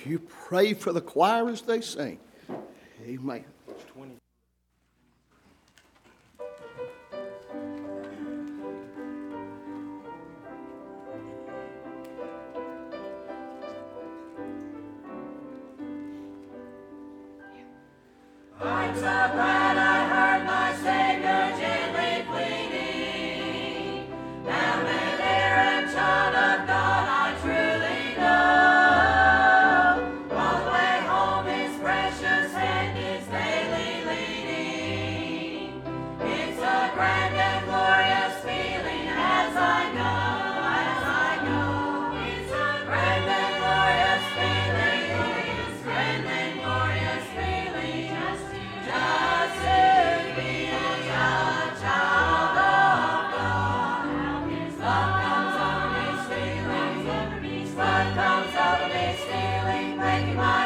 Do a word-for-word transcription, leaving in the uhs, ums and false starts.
you pray for the choir as they sing. Amen. I'm so glad I heard my Savior gently pleading. Now may there and child of God I truly know. All the way home His precious hand is daily leading. It's a grand and glorious feeling as I know, as I know. It's a grand and glorious feeling. It's grand and glorious feeling. Just to be a child of God. His love comes over me stealing. His love comes over me stealing, making my